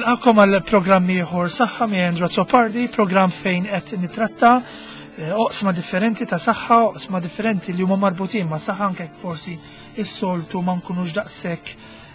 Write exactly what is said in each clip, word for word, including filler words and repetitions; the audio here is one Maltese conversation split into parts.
Nilqakom għal programmi ieħor saħħa mi Andrew Zopardi, program fejn qed nitratta oqsma differenti ta' saħħa, oqsma differenti li huma marbutin ma' saħħa anke forsi is-soltu ma nkunux daqshekk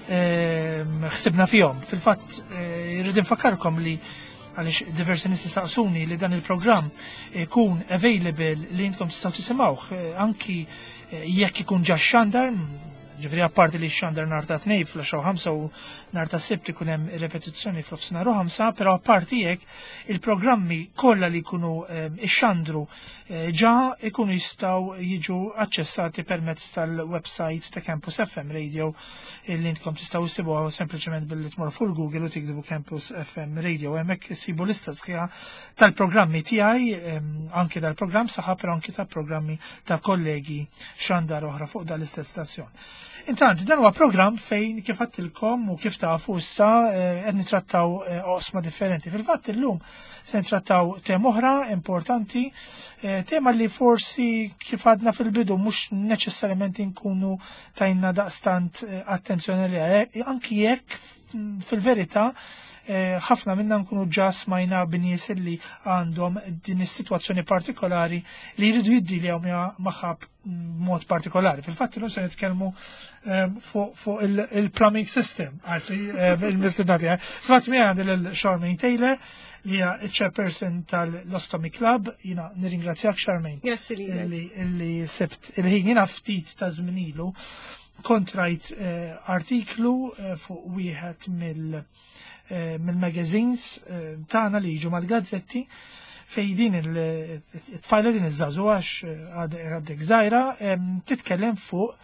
ħsibna fihom. Fil-fatt irrid infakkarkom li għaliex diversi nies saqsuni li dan il-programm ikun available li intkom tistgħu tisimgħuh anki jekk ikun ġa xandar. Ġifri apparti li xandar nhar ta' tnejn fl-għoxa u ħamsa u nhar ta' sibt ikun hemm repetizzjoni fl-ofsinhar u ħamsa, però apparti hekk il-programmi kollha li jkunu ixxandru ġa ikunu jistgħu jiġu aċċessati permezz tal-website ta' Campus F M Radio li intkom tistgħu issibuha sempliċement billi tmorru fuq Google u tikdbu Campus F M Radio. Hemmhekk issibu lista sħiħa tal-programmi tiegħi anke dal-programm saħħa però anke tal-programmi ta' kollegi xandar oħra fuq dal-istess stazzjon. Intant, dan huwa programm fejn kif għattilkom u kif tafu issa qed nitrattaw oqsma differenti. Fil-fatt illum se nitrattaw tema oħra importanti, tema li forsi kif għadna fil-bidu mhux neċessarjament inkunu tajna daqstant attenzjoni li anki jekk fil-verità ħafna minna nkunu ġa smajna b'nies li għandhom din is-sitwazzjoni partikolari li jridu jiddiljaw magħha b'mod partikolari. Fil-fatt illum se nitkellmu fuq il-plumbing system, għarfi il-mistudati. Fil-fatt mi għandi l-Charmaine Taylor li hija chairperson tal-Ostomy Club. Jina nirringrazzjak Charmaine. Grazzi li. Illi sebt il-ħin jina ftit ta' żminilu kontrajt artiklu fuq wieħed mill mill-magazines tagħna li jiġu mal-gazzetti fej din il-tfajla din iż-żażu għax għaddek żgħira titkellem fuq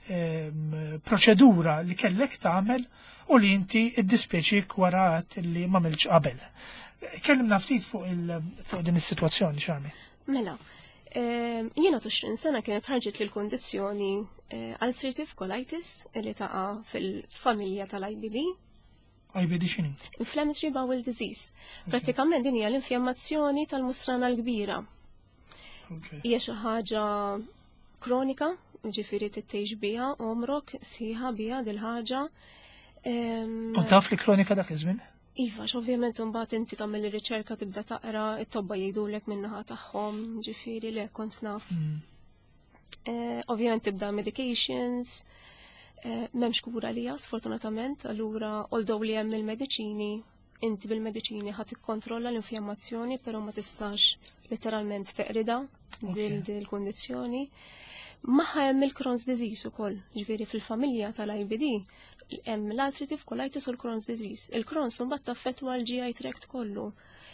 proċedura li kellek tagħmel u li inti iddispjaċik wara li m'għamilx qabel. Kellimna ftit fuq din is-sitwazzjoni Charmi. Mela, jiena għoxrin sena kienet ħarġet lil kondizzjoni ulcerative colitis li taqa' fil-familja tal-I B D. I B D xini? Inflammatory bowel disease. Pratikament din hija l-infjammazzjoni tal-musrana l-kbira. Hija xi ħaġa kronika, ġifieri tittejx biha omrok sħiħa biha dil ħaġa. U taf li kronika dak iż-żmien? Iva, ovvjament imbagħad inti tagħmel ir-riċerka tibda taqra, it-tobba jgħidulek min-naħa tagħhom, ġifieri le kont naf. Ovvjament tibda medications, memx kura li jas, sfortunatament, allura, although li hemm il-mediċini, inti bil-mediċini ħat ikkontrolla l-infjammazzjoni, però ma tistax literalment teqrida dil-kondizjoni. Maħħa hemm il-Crohn's disease ukoll, ġifieri fil-familja tal-I B D, hemm l-ulcerative colitis u l-Crohn's disease. Il-Crohn's mbagħad taffettwa l-G I tract kollu.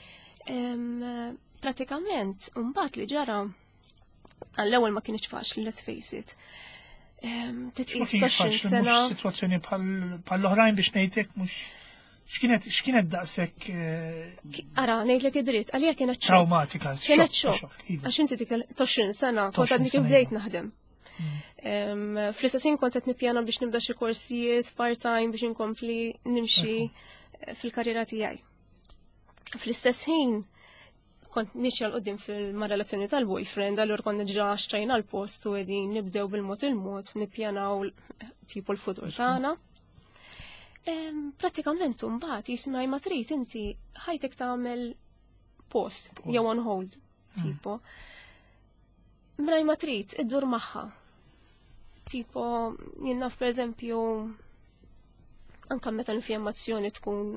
Pratikament, mbagħad li ġara għall-ewwel ma kienx faċli, let's face it. Titqis sena. Situazzjoni bħall-oħrajn biex ngħidlek mhux x'kienet daqshekk. Ara, ngħidlek id-dritt, għalija kienet traumatika. Kienet xokk. Għax inti dik għoxrin sena kont għadni kif bdejt naħdem. Fl-istessin kont qed nippjana biex nibda xi korsijiet part-time biex inkompli nimxi fil-karriera tiegħi. Fl-istess ħin kont mixi għal-qoddim fil-relazzjoni tal-boyfriend, għallur konna ġa xtrajna l-post u għedin nibdew bil-mot il-mot, nippjanaw tipo l-futur tagħna. Pratikament mbagħad jisma' ma trid inti ħajtek tagħmel post jew on hold tipo. Mraj ma trid iddur magħha. Tipo jien naf pereżempju anke meta l-infjammazzjoni tkun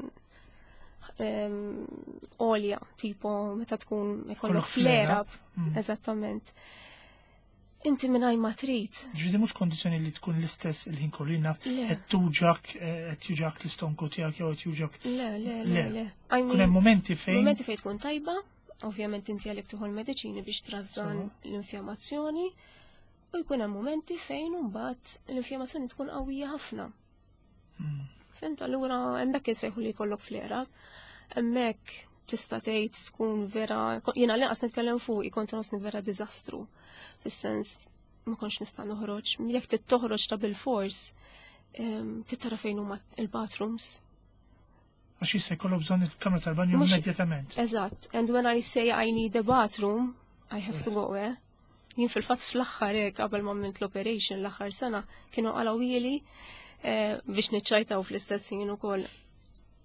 olja, tipo meta tkun ikollok flare-up, eżattament. Inti minnaj ma trid. Ġvidi mhux kondizzjoni li tkun l-istess il-ħin kollina qed tuġak qed juġak l-istonku tiegħek jew qed juġak. Le, le, le, le. Kun hemm momenti fejn. Momenti fejn tkun tajba, ovvjament inti għalek tieħu l-mediċini biex trażżan l-infjammazzjoni, u jkun hemm momenti fejn imbagħad l-infjammazzjoni tkun qawwija ħafna. Fimt, allura hemmhekk insejħu li jkollok flera, hemmhekk tista' tgħid tkun vera, jiena l-inqas nitkellem fuq kont nofsni vera diżastru. Fis-sens ma kontx nista' noħroġ, jekk trid toħroġ ta' bil-fors, titara fejn huma l-bathrooms. Għax jista' jkollok bżonn il-kamra tal-banju immedjatament. Eżatt, and when I say I need a bathroom, I have to go there. Jien fil-fatt fl-aħħar hekk qabel ma għamilt l-operation l-aħħar sena kienu qalawili biex niċċajtaw fl-istess ħin ukoll.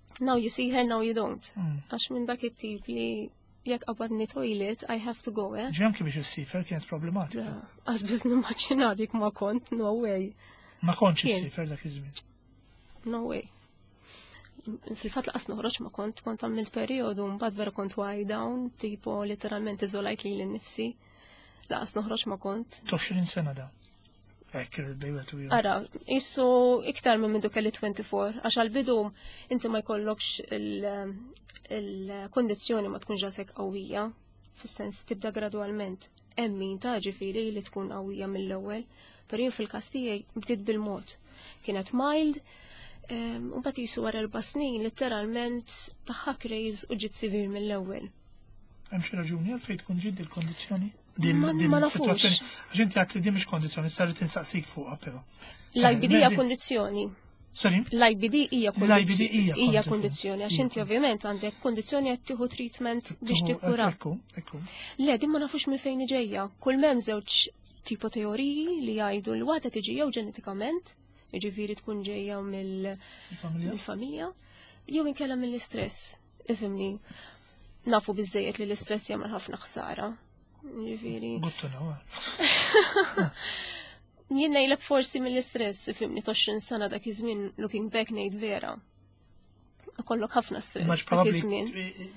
now you see her, now you don't. Mm. Għax minn dak it-tip li jekk qabadni toilet, I have to go, eh? Ġem kif biex s-sifer kienet problematika. Għaz biz nimmaċina dik ma kont, no way. Ma konċ Kien. s-sifer dak iż-żmien. No way. Fil-fat laqas noħroġ ma kont, kont għamilt periodu, mbagħad vera kont way down, tipo literalment iżolajt li l-nifsi. Laqas noħroġ ma kont. tgħoxrin sena da. Ekk, il-bejwetu jgħu. Ara, jissu iktar minn mindu kelli twenty-four, għax għal-bidu inti ma jkollokx il-kondizjoni ma tkunx ġasek qawwija, fis-sens tibda gradualment. Emmin ta' ġifiri li tkun qawwija mill-ewwel, per jien fil-każ tiegħi bdiet bil-mod. Kienet mild, u mbagħad jisu wara erba' snin literalment taħħak rejż u ġiet sivir mill-ewwel. Hemm xi raġuni għalfejn tkun ġid il-kondizzjoni? Ma nafux. Ġinti għat li di mhix kondizzjoni, sarri tinsaqsik fuqha però. L-I B D hija kondizzjoni. Sorry? L-I B D hija L-I B D hija kondizzjoni, għax inti ovvjament għandek kondizzjoni qed tieħu treatment biex tikkura. Ekku, ekku. Le, din ma nafux minn fejn ġejja. Kull m'hemm żewġ tipo teoriji li jgħidu li waħda tiġi jew ġenetikament, jiġifieri tkun ġejja mill-familja, jew inkella mill-istress. Ifhimni, nafu biżejjed li l-istress jagħmel ħafna ħsara. Ġifieri. Guttu nawa. Jien ngħidlek forsi mill-istress, ifhimni tgħoxrin sena dak iż-żmien looking back ngħid vera. Ikollok ħafna stress dak iż-żmien.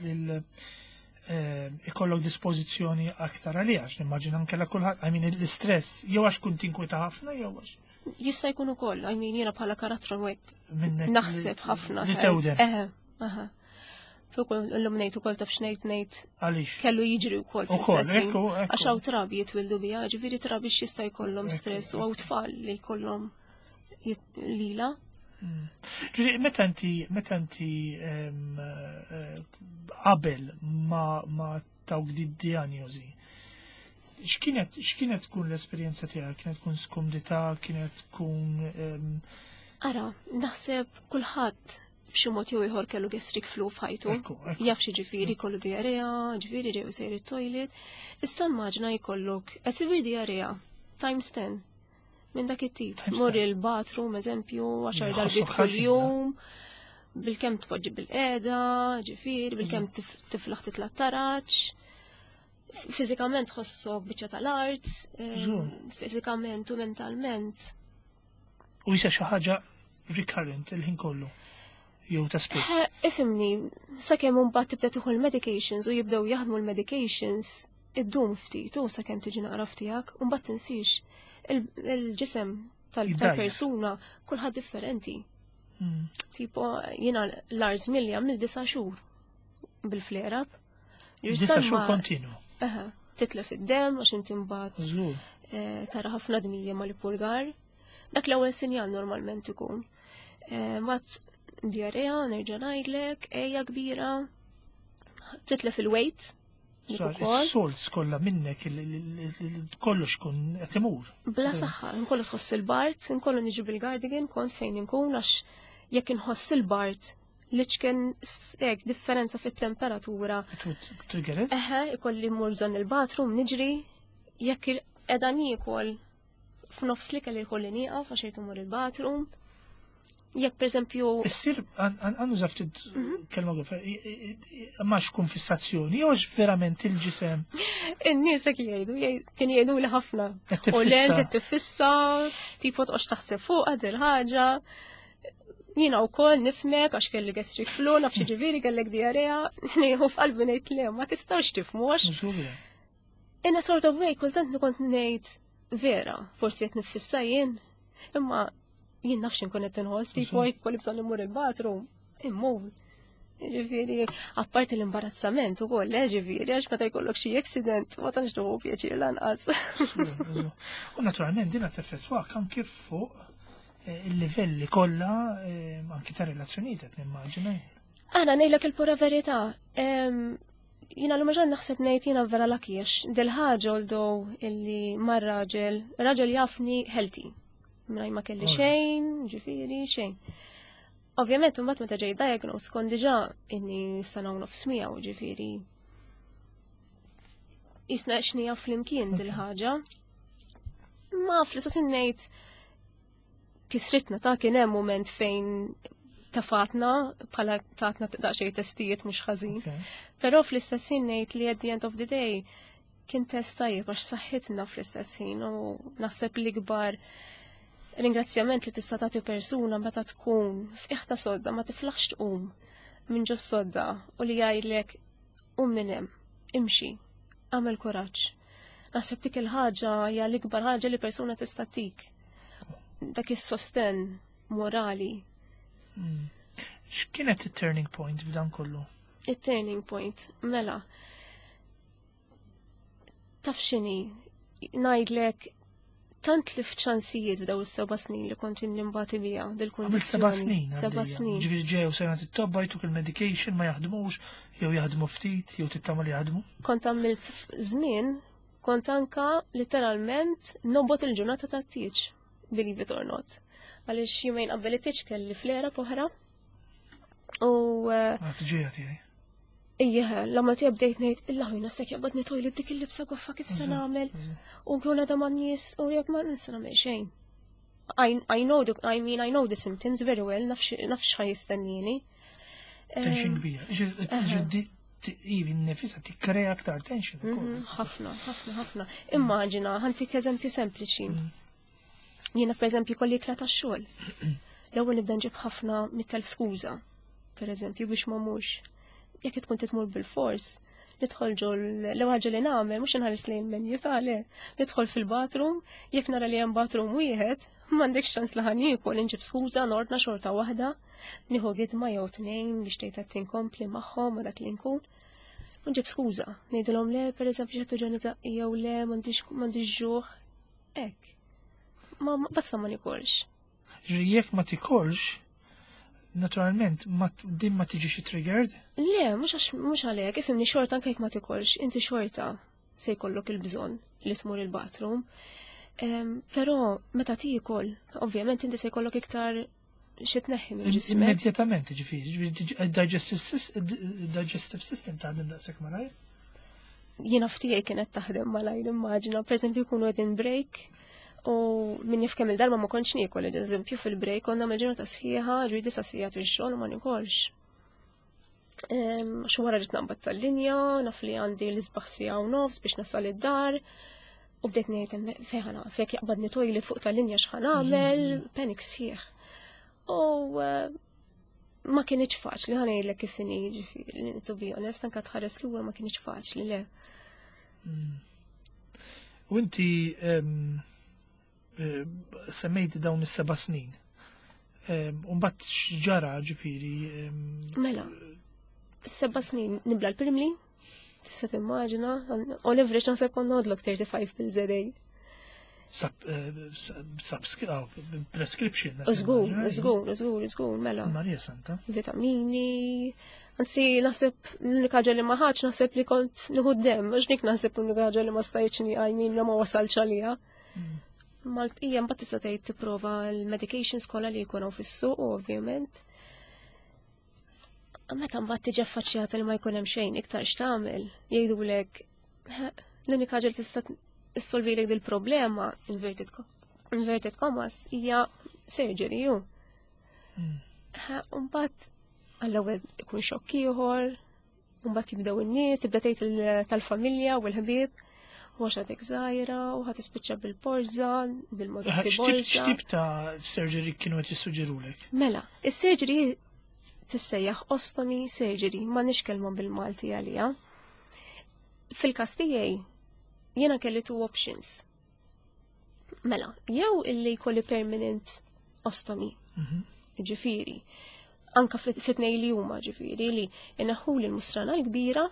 Ikollok dispożizzjoni aktar għalih, nimmaġina nkella kulħadd, I mean l-istress, jew għax kunt inkwita ħafna jew għax. Jista' jkun ukoll, I mean jiena bħala karattru hekk naħseb ħafna. Li tewden. Eħe, eħe. Fuq l-lum nejt u kol taf xnejt nejt. Għalix. Kellu jiġri u kol fil-stessin. Għax trabi jitwildu bija, ġifiri trabi xista jkollom stress u għaw tfal li jkollom lila. Ġifiri, metanti, metanti qabel ma tawk di diagnosi. X'kienet x'kienet tkun l-esperjenza tiegħek? Kienet tkun skumdità, kienet tkun. Ara, naħseb kulħadd b'xi mod jew ieħor kellu gastric flu f'ħajtu. Jaf xi ġifieri kollu diarrea, ġifieri ġew isejr it-toilet. Issa immaġna jkollok esivir diarrea times ten minn dak it-tip. Mur il-bathroom eżempju għaxar darbit kuljum, bil-kemm tpoġġi bil-qiegħda, ġifieri, bil-kemm tiflaħ titla' taraġġ. Fiżikament ħossok biċċa tal-art, fiżikament u mentalment. U jisa xi ħaġa recurrent il-ħin kollu. Jew ta' spiss. Ifimni, sakemm imbagħad tibda tieħu l-medications u jibdew jaħdmu l-medications id-dum ftit u sakemm tiġi naqra ftijak u mbagħad tinsix il-ġisem tal-persuna kulħadd differenti. Tipo jiena l-arż milli għamil disa' xhur bil-flerab. Disa' xhur kontinu. Eħe, titlef id-dem għax inti mbagħad tara ħafna dmija mal-purgar. Dak l-ewwel sinjal normalment ikun. Mat diarrea, nerġa' ngħidlek, ejja kbira, titlef il-weight. Is-solts kollha minnek kollox kun qed imur. Bla saħħa, inkollu tħoss il-bart, inkollu niġi bil-gardigan kont fejn inkun għax jekk inħoss il-bart li ċken hekk differenza fit-temperatura. Triggered? Eħe, ikolli mmur żonn il-bathroom niġri, jekk qiegħda niekol f'nofs li kelli jkolli nieqaf għax jrid imur il-bathroom. Jekk pereżempju. Issir għandu żaftit kelma għofa, ma xkun fissazzjoni, jew verament il-ġisem. In-nies hekk jgħidu, kien jgħidu li ħafna. U lent qed tiffissa, tipo tqgħodx taħseb fuq il ħaġa. Jiena wkoll nifmek għax kelli gastric flu, naf xi ġifieri kellek diarrea, nieħu f'qalbi ngħid le, ma tistax tifhmu għax. In a sort of way, kultant kont ngħid vera, forsi qed nifissa jien, imma jien nafx inkun qed inħoss tipo jkolli bżonn immur il-bathroom. Immur. Ġifieri, apparti l-imbarazzament ukoll, ġifieri, għax meta jkollok xi accident, ma tantx tuħu pjaċir lanqas. U naturalment din qed teffettwak anke fuq il-livelli kollha anke ta' relazzjonijiet qed nimmaġina. Aħna ngħidlek il-pura verità. Jiena l-maġġor naħseb ngħid jiena vera lakiex dil-ħaġa although illi mar-raġel, raġel jafni healthy. Mraj ma kelli xejn, ġifieri xejn. Ovvjament imbagħad meta ġej diagnose kon diġà inni sena u nofs miegħu ġifieri. Isna xnija flimkien dil-ħaġa. Ma fl-istess ngħid kisritna ta' kien hemm mument fejn tafatna bħala tatna daqsxejn testijiet mhux ħażin. Però fl-istess ħin ngħid li at the end of the day kien test tajjeb għax saħħitna fl-istess ħin u naħseb li kbar ringrazzjament li tista' tagħti persuna meta tkun f'qiegħ ta' sodda ma tiflaħx tqum minn ġo sodda u li jgħidlek qum minn hemm, imxi, għamel kuraġġ. Naħseb dik il-ħaġa hija l-ikbar ħaġa li persuna tista' tik. Dak is-sosten morali. X'kienet it-turning point f'dan kollu? It-turning point, mela. Taf x'inhi, ngħidlek tant li f'ċansijiet f'daw is-seba' snin li kont nimbagħti biha dil-kundizzjoni. Seba' snin. Seba' snin. Ġifieri ġew sena titobba jtuk il-medication ma jaħdmux, jew jaħdmu ftit, jew tittama li jaħdmu. Kont għamilt żmien, kont anka literalment nobot il-ġurnata tat-tieġ, believe it or not. Għaliex jumejn qabel it-tieġ kelli flera poħra. U ġejja tiegħi. Ejja, lamma tiegħi bdejt ngħid il-laħwina stek jaqbadni tojlit dik il-libsa goffa kif se nagħmel. U kuna da ma nies u jekk ma nista' nagħmel xejn. I know the I mean I know the symptoms very well, nafx x'ħaj jistennini. Tension kbira. Ġiddi even nefisa tikkrea aktar tension. Ħafna, ħafna, ħafna. Immaġina, ħantik eżempju sempliċi. Jiena pereżempju kolli ikla tax-xogħol. L-ewwel nibda nġib ħafna mit-telf skuża, pereżempju biex ma mhux. Jekk tkun titmur bil-fors, nidħol ġol l-ewwel ħaġa li nagħmel mhux inħares lejn menju tale, nidħol fil-bathroom, jekk nara li hemm bathroom wieħed, m'għandekx ċans li ħan jiekol inġib skuża nordna xorta waħda, nieħu gidma jew tnejn biex tgħid qed tinkompli magħhom u dak li nkun. U nġib skuża, ngħidilhom le pereżempju xi ġoni żaqqija jew le m'għandix ġuħ. Hekk. Ma basta ma nikolx. Jekk ma tikolx, naturalment, din ma tiġi triggered? Le, mux għalek, ifimni xorta anke jek ma tikolx, inti xorta se jkollok il-bżon li tmur il-bathroom. Pero, meta tikol, ovvjament inti se jkollok iktar xitneħi minn ġismek. Immedjatament, ġifiri, digestive system taħdem daqsek malajr? Jiena ftijaj kienet taħdem malajr, immaġina, per esempio, kunu għedin break, u minn jifkem il-darba ma konċ nikol, eżempju fil-break, konna meġġuna ta' sħiħa, ġuri disa sħiħa fil-xol, ma nikolx. Xo wara rrit naqbat tal-linja, naf li għandi l-izbaħ sija u nofs biex nasal id-dar, u bdejt nejtem feħana, fek jaqbadni tojlit fuq tal-linja xħan għamel, panik sħiħ. U ma kienieċ faċli, ħana jillek kifini, ġifiri, to be honest, anka tħares l-ura ma kienieċ faċli, le. U inti semmejti dawn is-seba' snin. Umbat x'ġara ġifieri. Mela, seba' snin nibla l-primli, tista' timmaġina, on average naħseb konna nodlok thirty-five pills a day. Prescription. Użgur, użgur, użgur, użgur, mela. Marija Santa. Vitamini. Anzi, naħseb l-unika ħaġa li ma ħadx naħseb li kont nieħu d-dem, għax dik naħseb l-unika ħaġa li ma stajtx għajmin ma wasalx għalija. Mal-bqija mbagħad tista' tgħid tipprova l-medications kollha li jkunu fis-suq ovvjament. Meta mbagħad tiġi affaċċjata li ma jkun hemm xejn iktar x'tagħmel, jgħidulek l-unika ħaġa li tista' issolvilek dil-problema inverted commas hija surgery ju. Mbagħad għall-ewwel ikun xokk ieħor, mbagħad jibdew in-nies, tibda tgħid tal-familja u l-ħbieb. Għaxatek zaħira, u ħat ispiċċa bil-porza, bil-modifki borza. X'tip ta' surgery kienu għet jissuġirulek? Mela, il-surgery tissejjaħ ostomy surgery, ma nix kelma bil-Malti għalija. Fil-kastijaj, jena kelli two options. Mela, jew illi kolli permanent ostomy, ġifiri, anka fitnej li huma ġifiri, li inaħu l-musrana l-kbira,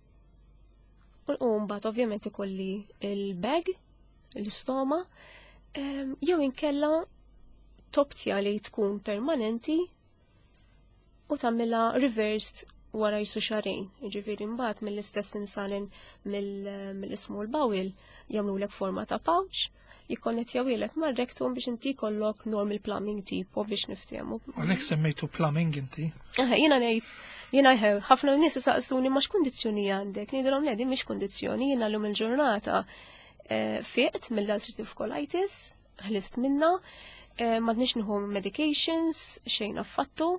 u mbagħad ovvjament ikolli il-bag, l-istoma, jew inkella toptja li tkun permanenti u tagħmilha reversed wara jisu xarejn. Jiġifieri mbagħad mill-istess imsanen mill-ismu l-bawil jagħmlulek forma ta' pouch, jikkonnettjawilek mar-rektum biex inti jkollok normal plumbing tipo biex niftehmu. Għalhekk semmejtu plumbing inti? Jiena ngħid Jena ħafna nies saqsuni ma x'kundizzjoni għandek, ngħidilhom le din mhix kundizzjoni, jiena llum il-ġurnata fiqt mill-ulcerative colitis, ħlist minna, m'għadniex nieħu medications, xejn affattu,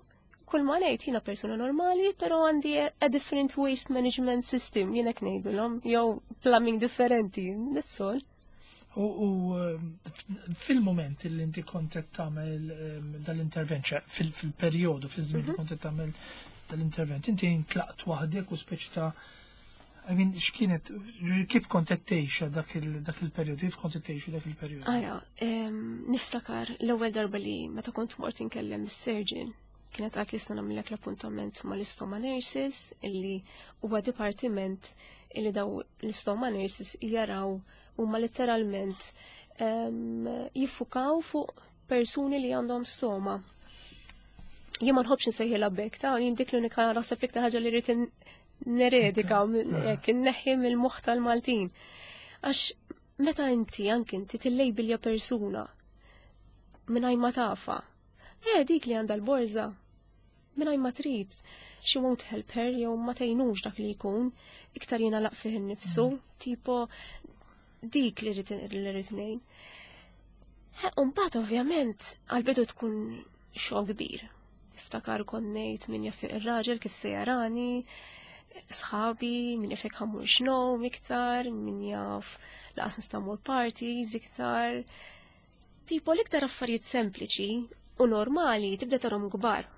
kull ma ngħid jiena persuna normali, però għandi a different waste management system, jiena ngħidulhom, jew plumbing differenti, that's all. U fil-moment li inti kontet tagħmel dal-intervent, fil-perjodu, fil-żmien li kontet tagħmel dal-intervent, inti intlaqt waħdek u speċi ta' I mean, x'kienet, kif kontet tgħixha dak il-perjodu, kif kontet tgħixi dak il-perjodu? Ara, niftakar l-ewwel darba li meta kont mort inkellem is-surgeon, kienet għak li s-sana nagħmilek l-appuntament mal-istoma nurses, illi huwa dipartiment illi daw l-istoma nurses jaraw huma letteralment jiffukaw fuq persuni li għandhom stoma. Jien ma nħobbx nsejħilha bekk ta' jien dik l-unika naħseb li ħaġa li rrid neredika hekk inneħħi mill-moħħ tal-Maltin. Għax meta inti anke inti tillejbilja persuna mingħajr ma tafa. Eh dik li għandha l-borża mingħajr ma trid. She won't help her jew ma tgħinux dak li jkun iktar jiena laq fih innifsu, tipo dik li rrid ngħid. Imbagħad ovvjament għall-bidu tkun xogħol kbir. Iftakar kont ngħid min jaffiq ir-raġel kif se jarani, sħabi, min jafek ħammur xnow miktar, min jaf laqas nistamur parties iktar. Tipo l-iktar affarijiet sempliċi u normali tibda tarom kbar.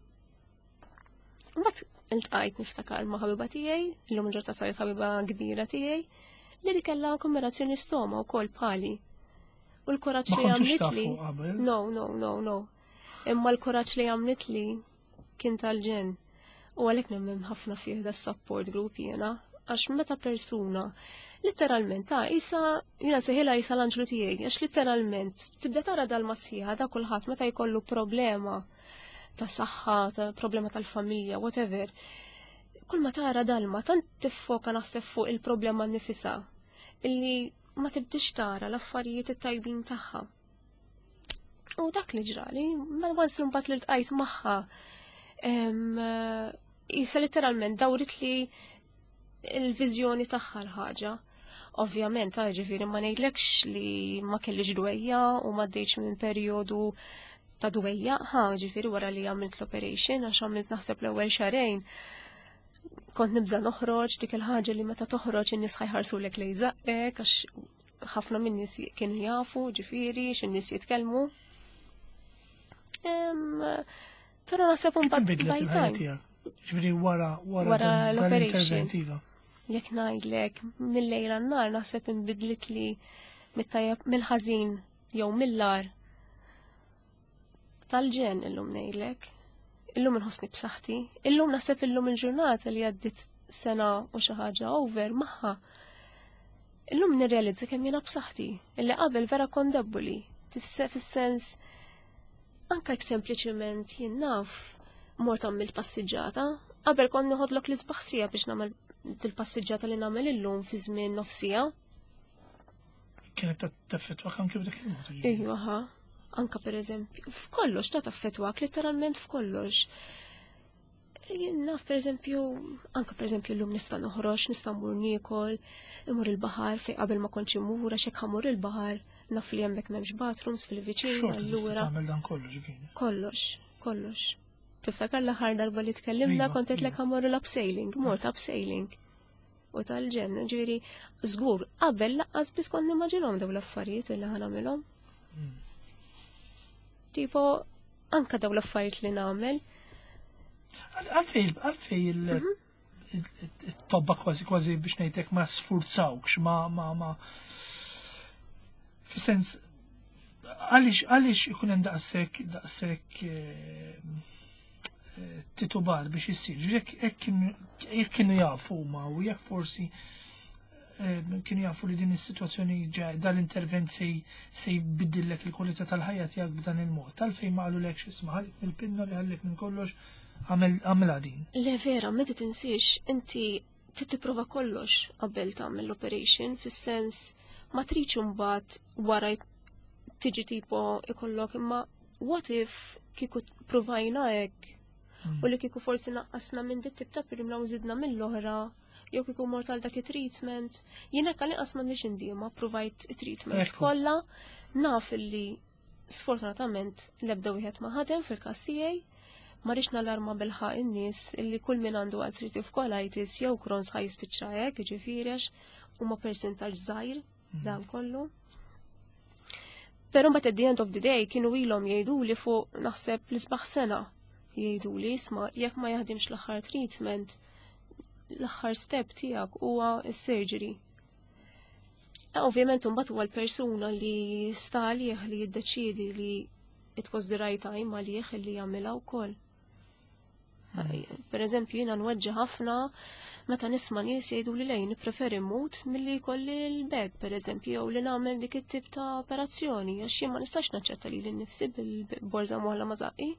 Mbagħad iltqajt niftakar ma' ħabiba tiegħi, illum ġorta saret ħabiba kbira tiegħi, li dik kellha kombinazzjoni stoma wkoll bħali. U l-kuraġġ li għamlitli. No, no, no, no. Imma l-kuraġġ li għamlitli kien tal-ġen. U għalhekk nemmen ħafna fih da support group jiena, għax meta persuna letteralment ta' isa jiena seħilha isa l-anġlu tiegħi, għax letteralment tibda tara dal-massieħa da kulħadd meta jkollu problema ta' saħħa, ta' problema tal-familja, whatever. Kull ma tara dalma tant tiffoka naħseb fuq il-problema nifisa illi ma tibdix tara l-affarijiet it-tajbin tagħha. U dak li ġrali, ma once imbagħad li ltqajt magħha jisa literalment dawrit li il-vizjoni tagħha l-ħaġa. Ovvjament, ġifieri ma ngħidlekx li ma kellix dwejja u ma ddejtx minn perjodu ta' dwejja, ħa ġifieri wara li għamilt l-operation għax għamilt naħseb l-ewwel xarejn. Kont nibża noħroġ dik il-ħaġa li meta toħroġ in-nies ħajħarsulek lejn żaqek għax ħafna minn nies kienu jafu ġifieri x'in-nies jitkellmu. Pero naħseb un bad bajtajn. Ġviri wara wara l-operation. Jek ngħidlek mill-lejla n-nar naħseb inbidlit li mill-ħażin jew mill-lar tal-ġen illum ngħidlek. Illum inħossni b'saħħti. Illum naħseb illum il-ġurnata li għaddit sena u xi ħaġa over magħha. Illum nirrealizza kemm jiena b'saħħti. Illi qabel vera kont debbuli. Fis-sens anka jekk sempliċement jien naf mort għamilt passiġġata, qabel kont nieħodlok l-isbaħsija biex nagħmel il-passiġġata li nagħmel illum fi żmien nofsija. Kienet taffettwak anke b'dak il-mod. Ejwa ħa, anka pereżempju, f'kollox ta' taffettwak letteralment f'kollox. Jien naf pereżempju, anka pereżempju llum nista' noħroġ, nista' mmur niekol, imur il-baħar fejn qabel ma kontx imur għax hekk ħamur il-baħar. Naf li hemmhekk m'hemmx bathrooms fil-viċin allura. Tagħmel dan kollox ġifieri. Kollox, kollox. Tiftakar l-aħħar darba li tkellimna kont qedlek ħammorru l-upsailing, mort upsailing. U tal-ġen, ġifieri żgur qabel laqqas biss kont nimmaġinhom dawn l-affarijiet li ħanamilhom. Tipo anka dawn l-affarijiet li nagħmel. Għalfej għalfej il-tobba kważi kważi biex ngħidlek ma sfurzawx ma ma ma fis-sens għaliex għaliex ikun hemm daqshekk daqshekk titubar biex issir. Jekk kienu jafu huma u jekk forsi kienu jafu li din is-sitwazzjoni ġej dal-intervent se jbiddillek il-kwalità tal-ħajja tiegħek b'dan il-mod. Għalfejn ma qalulekx isma' ħallik mill-pinna li ħallek minn kollox għamilha din. Le vera, ma tinsiex inti titprova kollox qabel tagħmel l-operation fis-sens ma tridx imbagħad wara tiġi tipo ikollok imma what if kieku provajna hekk u li kieku forsi naqqasna minn dit tip ta' primla u żidna mill-oħra jew kieku mort għal dak it-treatment. Jien hekk għal inqas m'għandix indiema provajt it-treatments kollha naf illi sfortunatament l-ebda wieħed ma ħadem fil-każ tiegħi ma rix nalarma bil-ħaq in-nies illi kull min għandu ulcerative colitis jew Crohn's ħaj spiċċa hekk, jiġifieri huma percentaġġ żgħir dan kollu. Però mbagħad at the end of the day kienu ilhom jgħiduli fuq naħseb l-isbaħ sena jgħiduli isma' jekk ma jaħdimx l-aħħar treatment l-aħħar step tiegħek huwa s-surgery. Ovvjament mbagħad huwa l-persuna li sta għalih li jiddeċiedi li it was the right time għalih li jagħmilha wkoll. Per eżempju jiena nweġġa ħafna meta nisma' nies jgħidu li lejn nippreferi mmut milli jkolli l-beg pereżempju jew li nagħmel dik it-tip ta' operazzjoni għax jien ma nistax naċċetta lili nnifsi bil-borża moħħla ma żaqi.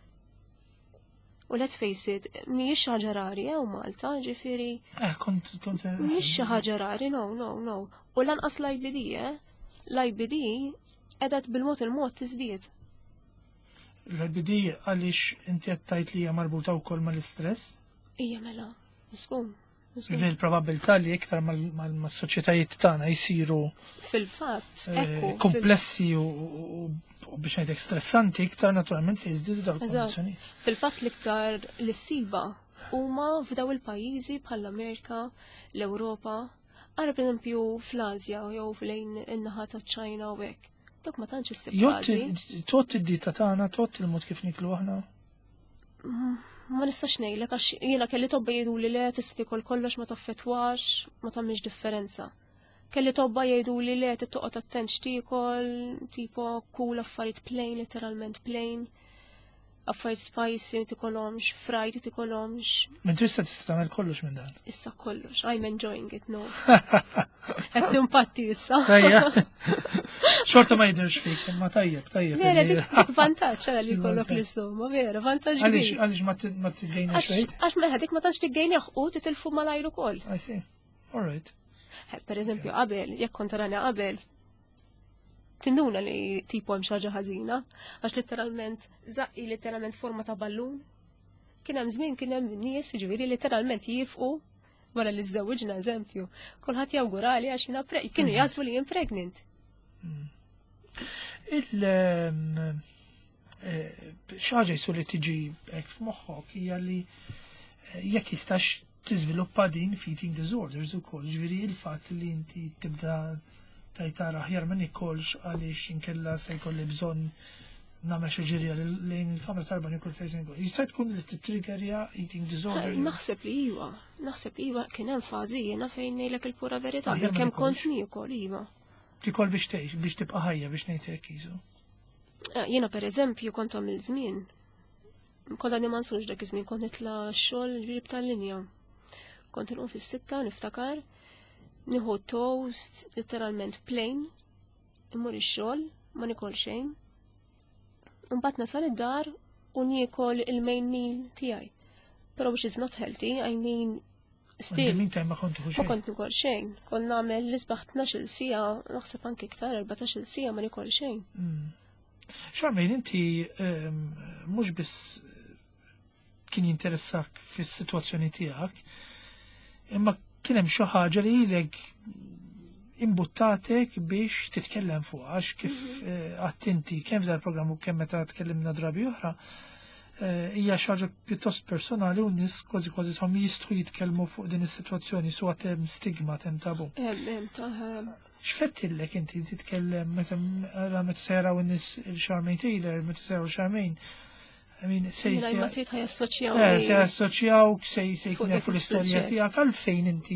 U let's face it, mhijiex ħaġa rari jew Malta, ġifieri. Eh, kont kont Mhix xi ħaġa rari, no, no, no. U lanqas l-I B D, eh? L-I B D qiegħda bil-mod il-mod tiżdied. L-I B D għaliex inti qed tgħid li hija marbuta wkoll mal-istress? Ija mela, niskun. Il-probabilità li iktar mal-soċjetajiet tagħna jsiru Fil-fatt, eh, ekku. komplessi u u biex ngħidlek stressanti iktar naturalment se jiżdiedu dawn il-kondizzjoni. Fil-fatt l-iktar l-issiba huma f'daw il-pajjiżi bħall-Amerika, l-Ewropa, ara pereżempju fl-Asja jew lejn in-naħa taċ-Ċina u hekk. Dok ma tantx issib każi. Tot id-dieta tagħna, tot il-mod kif niklu aħna. Ma nistax ngħidlek għax jiena kelli tobba jgħiduli le tista' tikol kollox ma taffettwax, ma tagħmilx differenza. Kelli tobba jgħidu li le toqgħod attent x'tiekol, tipo cool affarijiet plain, literalment plain. Affarijiet spicy tikolhomx, fried tikolhomx. Mentri issa tista' tagħmel kollox minn dan. Issa kollox, I'm enjoying it, no. Qed timpatti issa. Tajja. Xorta ma jidhirx fik, ma tajjeb, tajjeb. Le, le, dik vantaġġ ara li jkollok l-istoma, vera, vantaġġ kbir. Għaliex għaliex ma tiggejni xejn? Għax meħa dik ma tantx tiggejni ħqu titilfu malajr ukoll. I see. All right. Per eżempju, qabel, jekk kont rani qabel, tinduna li tipo hemm xi ħaġa ħażina, għax letteralment żaqqi letteralment forma ta' ballun. Kien hemm żmien kien hemm nies jiġifieri letteralment jifqu wara li żewwiġna eżempju. Kulħadd jawgurali għax jiena kienu jażbu li jien pregnant. Il xaġa jsu li tiġi hekk f'moħħok hija li jekk jistax tiżviluppa din feeding disorders ukoll, ġifieri il-fatt li inti tibda tajtara aħjar ma nikolx għaliex inkella se jkolli bżonn nagħmel xi ġirja lejn il-kamra tarba nikol fejn nikol. Jista' tkun li titriggerja eating disorder. Naħseb li iva, naħseb li iva kien hemm fażi jiena fejn ngħidlek il-pura verità, kemm kont niekol iva. Tikol biex tgħix, biex tibqa' ħajja biex ngħid hekk isu. Jiena pereżempju kont għamil żmien. Kollha ma nsux dak iż-żmien kont nitla' x-xogħol ġrib tal-linja. Kont inqum fis-sitta niftakar, nieħu toast literalment plain, immur ix-xogħol, ma nikol xejn. Imbagħad nasal id-dar u niekol il-main meal tiegħi. Però which is not healthy, I mean still. Ma kont nikol xejn. Kont nagħmel l-isbaħ tnax-il siegħa, naħseb anke iktar erbatax-il siegħa ma nikol xejn. Xarmejn inti mhux biss kien jinteressak fis-sitwazzjoni tiegħek, imma kien hemm xi ħaġa li ilek imbuttatek biex titkellem fuq għax kif attinti kemm f'dal programm u kemm meta tkellimna drabi oħra hija xi ħaġa pjuttost personali u n-nies kważi kważi tħomm jistgħu jitkellmu fuq din is-sitwazzjoni su hemm stigma hemm tabu. Hemm taħ. X'fettillek inti titkellem meta meta sejraw in-nies il-Charmaine Taylor, meta sejraw Charmaine. I mean, sej sej. Ma trid ħajassoċjaw. Eh, se jassoċjaw sej se jkun jafu l-istorja tiegħek għalfejn inti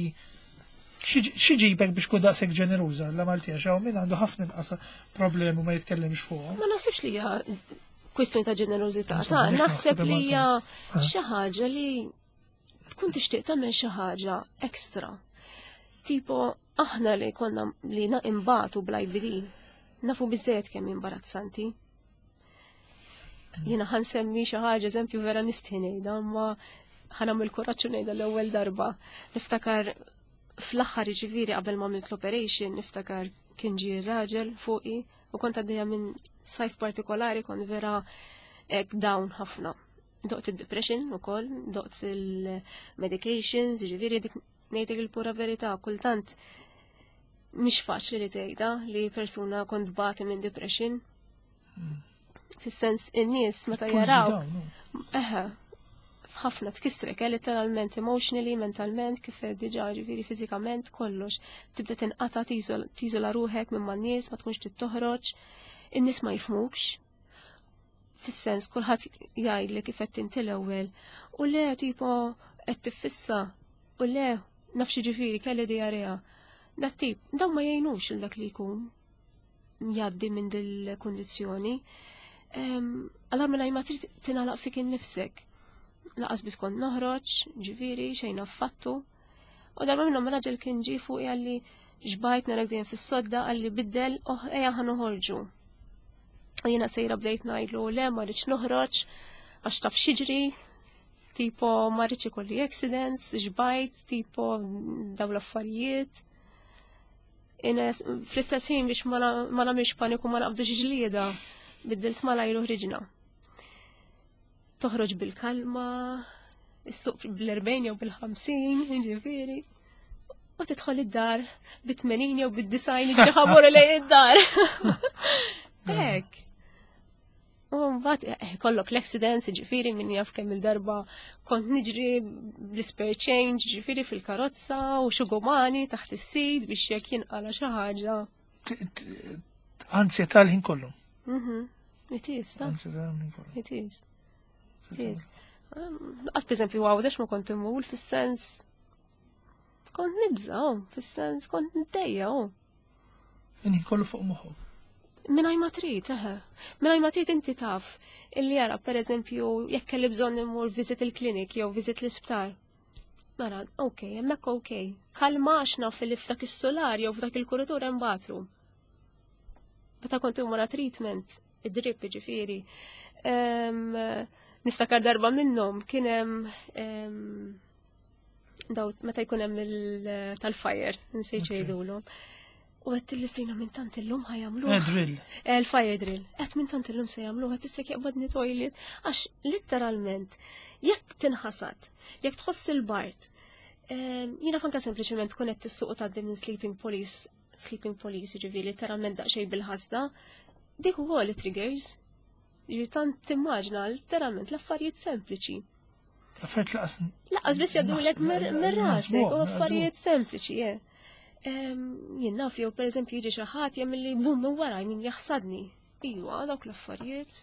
xi ġibek biex tkun daqshekk ġeneruża la Maltija xaw min għandu ħafna inqas problemi ma jitkellimx fuqhom. Ma naħsibx li hija kwistjoni ta' ġenerużità, ta' naħseb li hija xi ħaġa li tkun tixtieq tagħmel xi ħaġa ekstra. Tipo aħna li konna li imbagħtu bl-I B D nafu biżejjed kemm imbarazzanti. Jiena ħansemmi xi ħaġa eżempju vera nistħi ngħidha, ma ħanagħmel kuraġġ ngħidha l-ewwel darba. Niftakar fl-aħħar jiġifieri qabel ma għamilt l-operation, niftakar kien ġie raġel fuqi u kont għaddejja minn sajf partikolari kont vera hekk down ħafna. Doqt id-depression ukoll, doqt il-medications, jiġifieri dik ngħidlek il-pura verità, kultant mhix faċli li tgħidha li persuna kont bati minn depression. Fis-sens in-nies meta jaraw. Eħe, ħafna tkissrek, eh, literalment, emotionally, mentalment, kif diġà ġifieri fiżikament, kollox. Tibda tinqata' tiżola ruħek minn man-nies, ma tkunx tittoħroġ, in-nies ma jifhmukx. Fis-sens kulħadd jgħidlek kif qed inti l-ewwel u le tipo qed tiffissa u le naf xi ġifieri kelli diarrea. Dat tip, dawn ma jgħinux il dak li jkun jgħaddi minn dil-kundizzjoni. Allora minn ma trid tingħalaq fik innifsek. Laqas biss kont noħroġ, ġifieri xejn affattu. U darba minnhom raġel kien ġie fuq għalli xbajt narak dejjem fis-sodda għalli biddel oh ejja ħa noħorġu. U jiena sejra bdejt ngħidlu le ma rridx noħroġ għax taf xiġri, tipo ma rridx ikolli accidents, xbajt, tipo daw l-affarijiet. Fl-istess ħin biex ma nagħmilx paniku ma naqbdux ġlieda, biddilt malajr ħriġna. Toħroġ bil-kalma, is-suq bil-erbejn jew bil-ħamsin, ġifieri. U tidħol id-dar bit-tmenin jew bid-disajn jiġri ħamur lejn id-dar. Hekk. U mbagħad kollok l-accidents, ġifieri min jaf kemm il-darba kont niġri bl-spare change, ġifieri fil-karozza u xi gumani taħt is-sid biex jekk jinqala xi ħaġa. Anzi tal-ħin kollu. Mhm. It is, ta? Anzi tal-ħin kollu. It is. It is. Għas pereżempju għawdex ma kont imul fis-sens kont nibża, fis-sens kont ntejja. Inhi kollu fuq moħħu. Minaj ma trid, eħe. Minaj ma trid inti taf illi jara pereżempju jekk kelli bżonn immur viżit il-klinik jew viżit l-isptar. Mara, okej, hemmhekk okej. Kalma għax naf li f'dak is-solar jew f'dak il-kuritur hemm bathroom. Meta kont immur treatment, id-drip ġifieri. Niftakar darba minnhom kien hemm daw meta jkun hemm tal-fire, nsejt ngħidulhom. U għed l-istrina minn tant il-lum ħajamlu. Drill. Il-fire drill. Għed minn tant il-lum se jamlu, għed tissek jaqbadni toilet. Għax literalment, jekk tinħasat, jekk tħoss il-bart, jina fanka sempliciment kun għed tissuq ta' minn sleeping police, sleeping police, ġivi literalment daqxej bil-ħasda, dik u għol triggers. Ġivi tant timmaġna literalment l-affarijiet sempliċi. Affarijiet laqas. Laqas bis jaddu l-ek mir-rasek u affarijiet sempliċi, je. Jien naf jew pereżempju jiġi xi ħadd jagħmel li bum minn wara min jaħsadni. Ijwa, dawk l-affarijiet.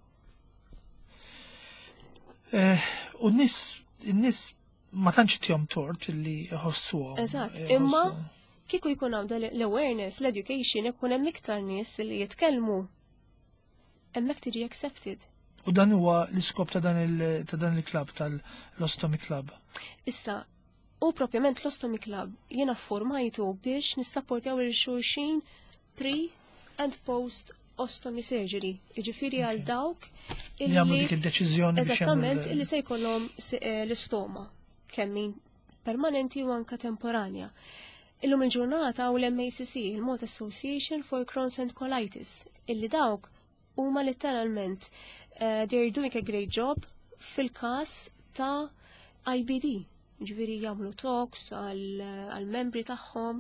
U n-nies in-nies ma tantx tihom tort illi jħossuhom. Eżatt, imma kieku jkun hawn l-awareness, l-education ikun hemm iktar nies li jitkellmu. Hemmhekk tiġi accepted. U dan huwa l-iskop ta' dan il-klabb tal-Ostomy Club. Issa, u propjament l-Ostomy Club jiena formajtu biex nissapportjaw il-xulxin pre and post ostomy surgery. Jiġifieri għal dawk illi jagħmlu dik id-deċiżjoni. Eżattament illi se jkollhom l-istoma kemm min permanenti u anke temporanja. Illum il-ġurnata u l-M A C C, il-Mod Association for Crohn's and Colitis, illi dawk huma literalment they're doing a great job fil-każ ta' I B D. Ġviri jamlu talks għal-membri tagħhom,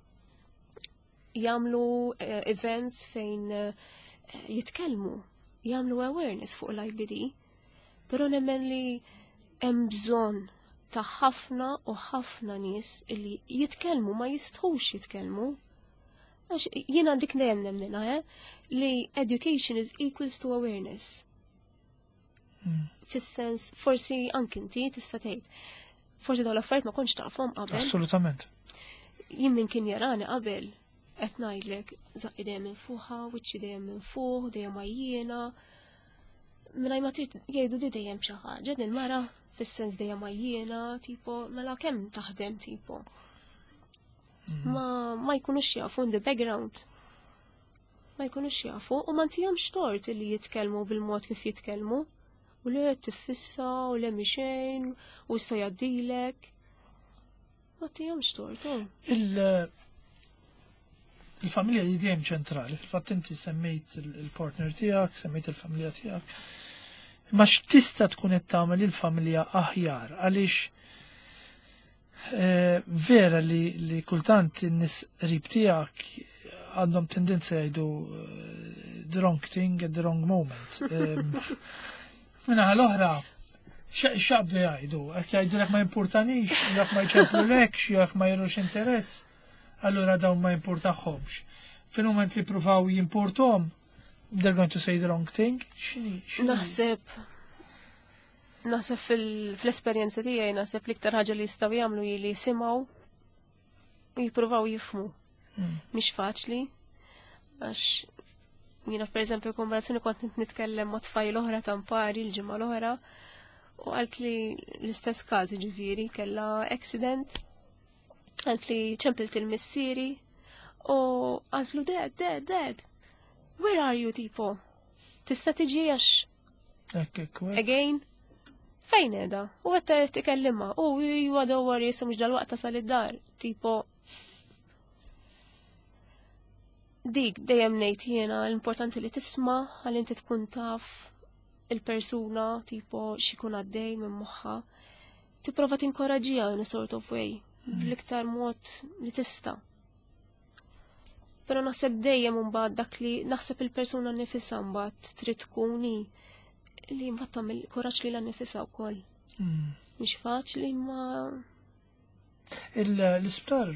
jamlu events fejn jitkellmu, jamlu awareness fuq l-I B D, pero nemmen li hemm bżonn ta' ħafna u ħafna nies li jitkellmu ma jistħux jitkellmu. Għax jiena dik dejjem nemmena li education is equals to awareness. Fis-sens forsi anke inti tista' tgħid. Forsi daw l-affarijiet ma kontx tafhom qabel. Assolutament. Jien min kien jarani qabel qed ngħidlek żaqi dejjem minn fuqha, wiċċi dejjem minn fuq, dejjem għajjiena. Mingħajr ma trid jgħidu li dejjem xi ħaġa din mara fis-sens dejjem għajjiena, tipo mela kemm taħdem tipo. Ma ma jkunux jafu in the background. Ma jkunux jafu u ma ntihomx tort li jitkellmu bil-mod kif jitkellmu. U li tiffissa, u li xejn, u issa jaddilek. Ma tijom xtortu. Il-familja li djem ċentrali, fil-fatt inti semmejt il-partner tijak, semmejt il-familja tijak. Ma x'tista tkun qed tagħmel il-familja aħjar, għaliex vera li kultant in-nies qrib tiegħek għandhom tendenza jgħidu the wrong thing at the wrong moment. Minna l-oħra, xabdu jgħidu, għak jgħidu l ma importanix, jgħak ma jċemplu lekx, jgħak ma jirux interess, allura dawn ma importaħħomx. Fil-moment li provaw jimportom, they're going to say the wrong thing. Naħseb, naħseb fil-esperienza tiegħi naħseb li iktar ħaġa li jistgħu jagħmlu li jsimgħu u jippruvaw jifhmu. Mhix faċli, għax jiena pereżempju konversazzjoni kont nitkellem ma' tfajl oħra ta' mpari l-ġimgħa l-oħra u għalt li l-istess każ ġifieri kellha accident, għalt li ċempilt il-missieri u għalt lu dad, dad, dad, where are you tipo? Tista' tiġi għax again? Fejn edha? U għetta t-tikellima, u jwa dawar jisa mux dal-waqta sal-id-dar, tipo dik dejjem ngħid jiena l-importanti li tisma' għal inti tkun taf il-persuna tipo x'ikun għaddej minn moħħha. Tipprova tinkoraġġiha in a sort of way, bl-iktar mod li tista'. Però naħseb dejjem imbagħad dak li naħseb il-persuna nnifisha mbagħad trid tkun li mbagħad tagħmel kuraġġ lilha nnifisha wkoll. Mhix faċli ma l-isptar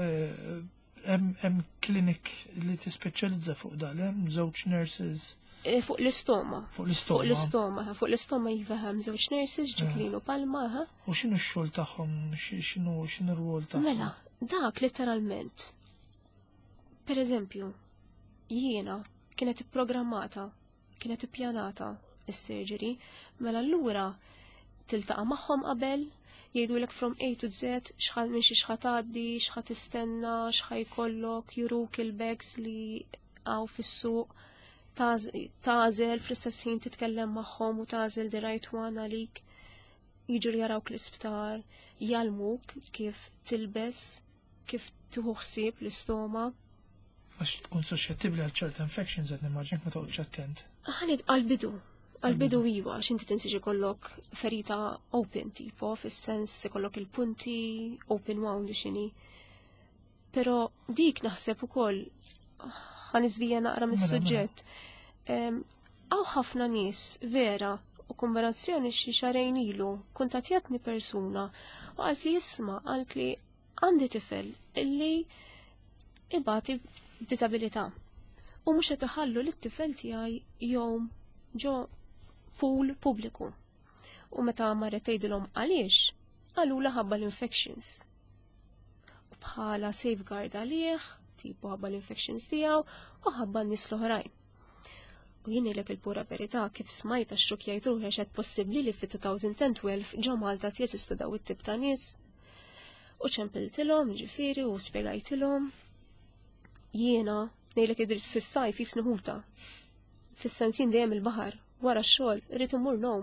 hemm klinik li tispeċjalizza fuq dan, hemm żewġ nurses. Fuq l-istoma. Fuq l-istoma. Fuq l-istoma, fuq l-istoma jiva hemm żewġ nurses ġiklin u palma, ha? U x'inhu x-xogħol tagħhom, x'inhu x'inhu r-rwol tagħhom? Mela, dak literalment. Per eżempju, jiena kienet ipprogrammata, kienet ippjanata is-surgery, mela allura tiltaqa' magħhom qabel jgħidulek from A to Z x'ħal minn xi x'ħat tgħaddi, x'ħat tistenna, x'ħaj jkollok, juruk il-bags li għaw fis-suq, tażel fl-istess ħin titkellem magħhom u tażel the right one għalik, jiġu jarawk l-isptar, jgħalmuk kif tilbes, kif tieħu ħsieb l-istoma. Għax tkun suscettibbli għal ċerta infections qed nimmaġin ma toqgħodx attent. Ħalid għal-bidu. Għal-bidu iwa, għax inti tinsiġi kollok ferita open tipo, fis-sens kollok il-punti open wound xini. Pero dik naħseb ukoll ħanizvija naqra mis-suġġett. Għaw ħafna nies vera u konverazzjoni xi xarejn ilu kuntatjatni persuna u għalt li jisma' għalt li għandi tifel illi ibati disabilità. U mhux qed iħallu lit-tifel tiegħi jom ġo pool pubbliku. U meta marret tgħidilhom għaliex, għalula ħabba l-infections. Bħala safeguard għalih, tipu ħabba l-infections tiegħu u ħabba n-nies l-oħrajn. U jien ngħidlek il-pura verità kif smajta x'ruk jgħid ruħi x'qed possibbli li fit-twenty twelve ġo Malta jeżistu daw it-tip ta' nies. U ċempiltilhom, ġifieri, u spjegajtilhom jiena ngħidlek id-dritt fis-sajf jisniħuta. Fis-sensin dejjem il-baħar, wara x-xogħol, irrid imur nawm.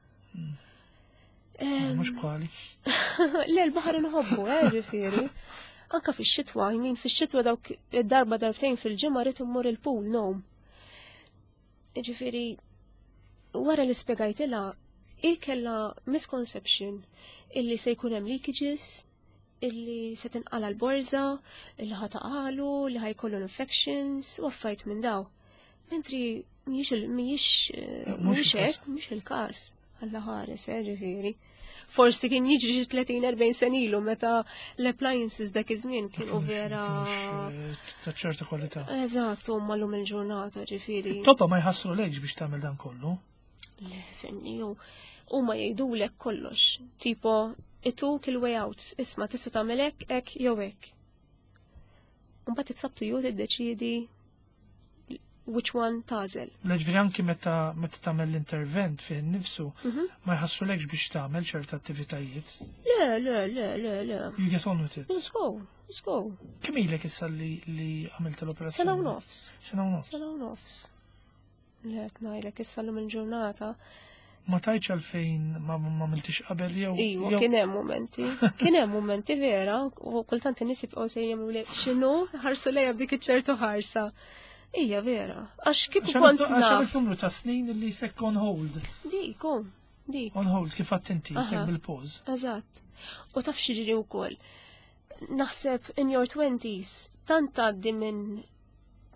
Mhux bħali. Le l-baħar inħobbu, eh, ġifieri. Anka fix-xitwa, jmin fix-xitwa dawk id-darba darbtejn fil-ġimgħa rrid immur il-pool nawm. Ġifieri, wara li spjegajtilha hi kellha misconception illi se jkun hemm leakages, illi se tinqala l-borza, illi ħataqalu, li ħajkollu infections, u affajt minn daw. Mentri mhijiex mhux hekk, mhux il-każ. Alla ħares, ġifieri. Forsi kien jiġri thirty forty sen ilu meta l-appliances dak iż-żmien kienu vera ta' ċerta kwalità. Eżatt, huma llum il-ġurnata ġifieri. Toppa ma jħassru lejx biex tagħmel dan kollu. Le, femni, huma jgħidulek kollox. Tipo, ituk il-way outs, isma' tista' tagħmel hekk, hekk jew hekk. Imbagħad itsabtu jew tiddeċiedi which one tażel. Leġveri anki meta meta tagħmel l-intervent fih nifsu ma jħassulekx biex tagħmel ċerta attivitajiet. Le, le, le, le, le. You get on with it. Let's go, let's go. Kemm ilek issa li li għamilt l-operazzjoni? Sena u nofs. Sena u nofs. Sena u nofs. Le qed ngħidlek issa llum il-ġurnata. Ma tajċ għalfejn ma m'għamiltix qabel jew. Iwa, kien hemm momenti. Kien hemm momenti vera, u kultant in-nies jibqgħu se jagħmlu x'inhu ħarsu lejha b'dik iċ-ċertu ħarsa. Ija vera, għax kif kont naf. Għax numru ta' snin li sekk on hold. Dik, dik. On hold, kif attenti, sekk bil-pause. Eżatt. U taf xiġri wkoll. Naħseb in your twenties tant tgħaddi minn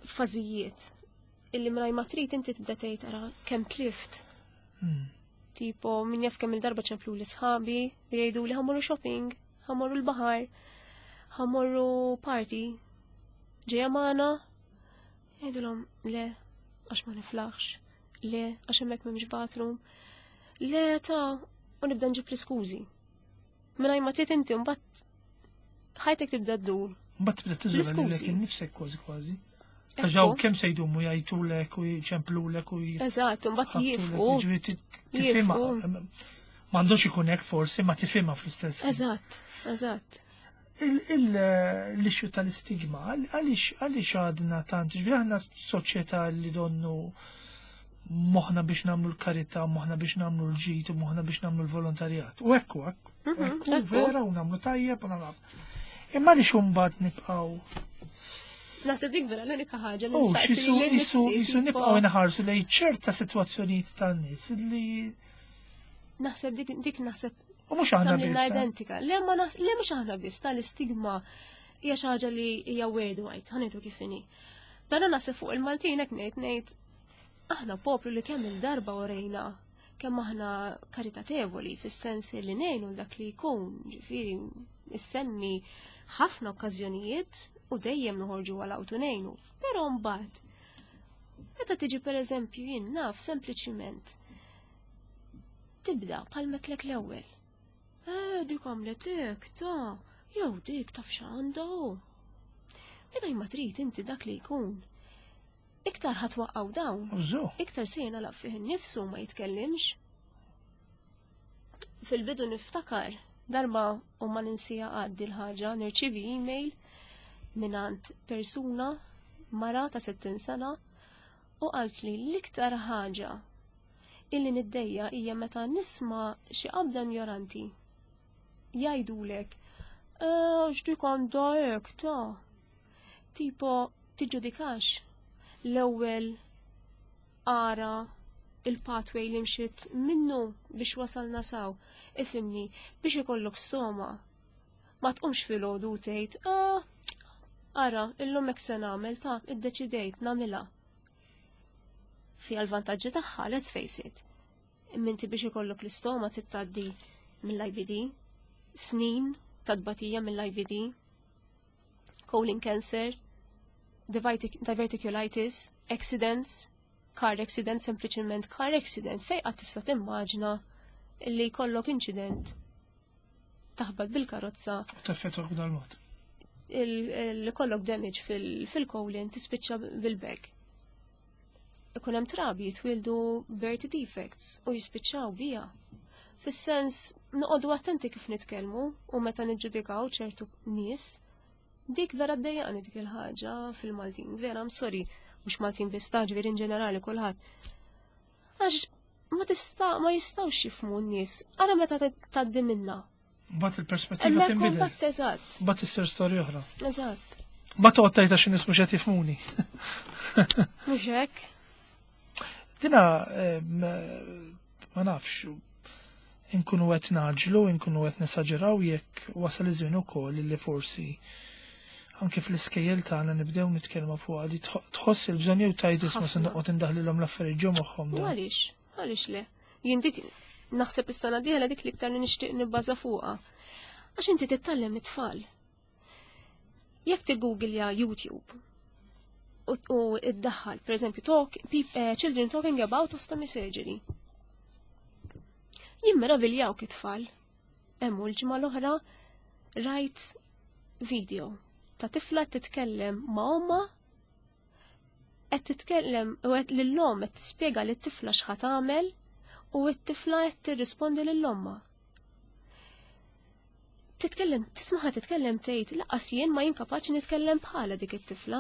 fażijiet illi mraj ma trid inti tibda tgħid tara kemm tlift. Tipo min jaf kemm il-darba ċemplu li sħabi jgħidu li ħammorru shopping, ħammorru l-baħar, ħammorru party, ġejja magħna, jgħidulhom le għax ma niflaħx, le għax hemmhekk m'hemmx bathroom, le ta' u nibda nġib l-iskużi. Mingħajr ma trid inti mbagħad ħajtek tibda ddur. Mbagħad tibda tiżola lilek innifsek kważi kważi. Għaxaw kem sejdumu jajtulek u jċemplulek u Eżatt, mbagħad jifqu. Tifhimha. M'għandux ikun hekk forsi ma tifhimha fl-istess. Eżatt, eżatt. L-ixxu tal-istigma, għaliex għadna tant, ġbir aħna soċjetà li donnu moħna biex nagħmlu l-karità, moħna biex nagħmlu l-ġid u moħna biex nagħmlu l-volontarjat. U hekk hekk, vera u nagħmlu tajjeb u nagħmlu. Imma li xumbat nibqgħu. Nasib dik vera l-unika ħaġa li nsaqsi li jisu nibqgħu naħarsu lejn ċerta sitwazzjonijiet tan-nies li naħseb dik dik naħseb u mhux aħna biss. Identika. Le ma le mhux aħna biss tal-istigma hija xi ħaġa li hija weird white, ħanietu kif inhi. Però naħseb fuq il-Maltin hekk ngħid ngħid aħna poplu li kemm il-darba orejna kemm aħna karitatevoli fis-sens li ngħinu dak li jkun, ġifieri issemmi ħafna okkażjonijiet u dejjem noħorġu għal awtunejnu, però mbagħad meta tiġi pereżempju jien naf sempliċiment tibda bħal metlek l-ewwel. Eh, dik għamlet hekk ta' jew dik taf x'għandha. Mingħajr ma trid inti dak li jkun. Iktar ħatwaqqgħu dawn, iktar se jingħalaq fih innifsu ma jitkellimx. Fil-bidu niftakar darba u ma ninsija għaddi l-ħaġa nirċivi email minant persuna mara ta' sittin sena u qalt li l-iktar ħaġa illi niddejja hija meta nisma' xi qabda ignoranti jgħidulek x'dik għandha hekk ta' tipo tiġġudikax l-ewwel ara il-pathway li mxiet minnu biex wasalna saw, ifimni biex ikollok stoma ma tqumx filgħodu tgħid ah ara, illum hekk se nagħmel ta' iddeċidejt nagħmilha. Fi l-vantaġġi tagħha, let's face it. Imminti biex ikollok l-istoma tittaddi mill-I B D, snin ta' tbatija mill-I B D, colon cancer, diverticulitis, accidents, car accident, sempliċement car accident, fej qatt tista' timmaġna li jkollok incident taħbad bil-karozza. Taffetok dal-mod. Il-kollok damage fil-colon tispiċċa bil-beg. Ikun hemm trabi jitwildu birth defects u jispiċċaw bija. Fis-sens noqogħdu attenti kif nitkellmu u meta niġġudikaw ċertu nies, dik vera ddejjaqni dik il-ħaġa fil-Maltin, vera I'm sorry, mhux Maltin biss taġbir in ġenerali kulħadd. Għax ma tista' ma jistgħux jifhmu n-nies, ara meta tgħaddi minnha. Bat il-perspettiva tinbidel. Bat eżatt. Bat issir storja oħra. Eżatt. Bat toqgħod tgħid għax in-nies mhux qed jifhmuni. Mhux hekk. Dina ma nafx inkunu qed naġlu, inkunu qed nesaġeraw jekk wasal iż-żmien ukoll li forsi anke fl-iskejjel tagħna nibdew nitkellmu fuq għadi tħoss il-bżonn jew tgħid isma' se noqgħod indaħlilhom l-affarijiet ġew moħħhom. Għaliex? Għaliex le? Jien dik naħseb is-sena dieħla dik li iktar li nixtieq nibbaża fuqha. Għax inti titgħallem it-tfal. Jekk tiggooglja YouTube u iddaħħal, pereżempju, talk children talking about ostomy surgery. Jien meraviljawk it-tfal. Hemm l-ġimgħa l-oħra rajt video ta' tifla titkellem ma' omma qed titkellem u lill-om qed tispjega lit-tifla x'ħad tagħmel u t-tifla qed tirrispondi lill-omma. Titkellem, tismaħa titkellem tgħid laqas jien ma jien kapaċi nitkellem bħala dik it-tifla.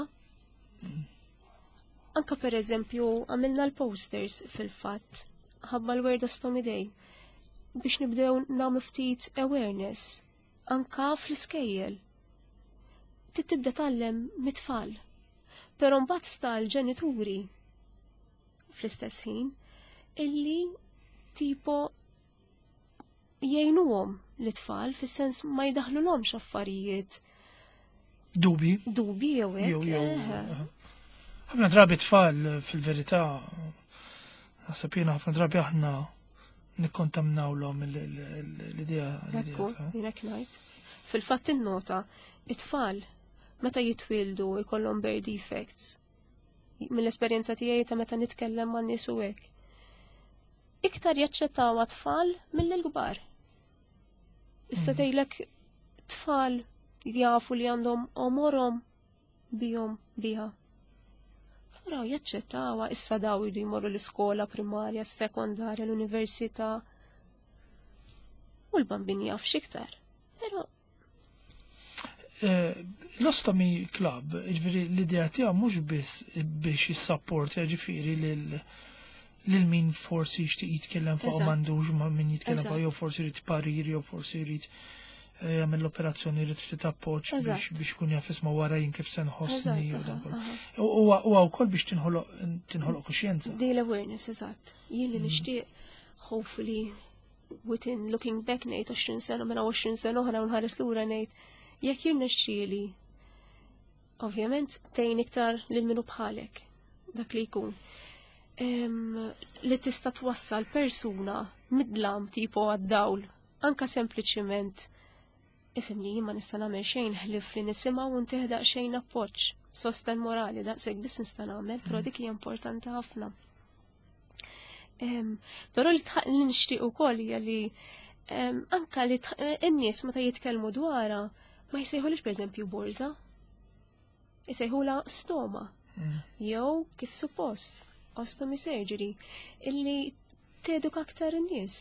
Anka pereżempju għamilna l-posters fil-fatt ħabba l-World Ostomy Day biex nibdew nagħmlu ftit awareness anka fl-iskejjel. Tibda tgħallem mit-tfal. Però mbagħad sta l-ġenituri fl-istess ħin illi tipo jgħinuhom l-tfal fis-sens ma jdaħlulhomx affarijiet dubi dubi jew hekk. ħafna drabi tfal fil-verità, naħseb jiena ħafna drabi aħna nikkontamnawlhom l-idea. Ekku, jinek ngħid. Fil-fatt innota, it-tfal meta jitwildu jkollhom birth defects. Mill-esperjenza tiegħi ta' meta nitkellem man nies u hekk. Iktar jaċċettaw tfal mill-kbar. Issa tgħidlek tfal jafu li għandhom omorhom bihom biha. Però jaċċettawa issa daw jdu jmorru l-iskola primarja, sekondarja, l-università. U l-bambin jaf xiktar. Però l-Ostomy Club, ġifieri l-idea tiegħu mhux biss biex jissapportja ġifieri lil min forsi jixtieq jitkellem fuq m'għandux ma' min jitkellem fuq jew forsi jrid parir jew forsi jrid jagħmel l-operazzjoni jrid ftit appoġġ biex biex kun jaf isma' wara jien kif se nħossni u dan kollu. Huwa wkoll biex tinħoloq tinħoloq kuxjenza. Daily awareness, eżatt. Jien li nixtieq hopefully within looking back ngħid għoxrin sena minn għoxrin sena oħra u nħares lura ngħid jekk jirnexxieli ovvjament tgħin iktar lil minnu bħalek dak li jkun. Li tista' twassal persuna midlam tipo għad-dawl anka sempliċiment ifhimni jien ma nista' nagħmel xejn ħlif li nisimgħu u nteħdaq xejn appoġġ, sosten morali daqshekk biss nista' nagħmel, però dik hija importanti ħafna. Però li nixtieq ukoll hija li anka li n-nies meta jitkellmu dwarha ma jsejħulix pereżempju borża. Jsejħula stoma. Jew kif suppost, ostomy surgery, illi teduk aktar in-nies.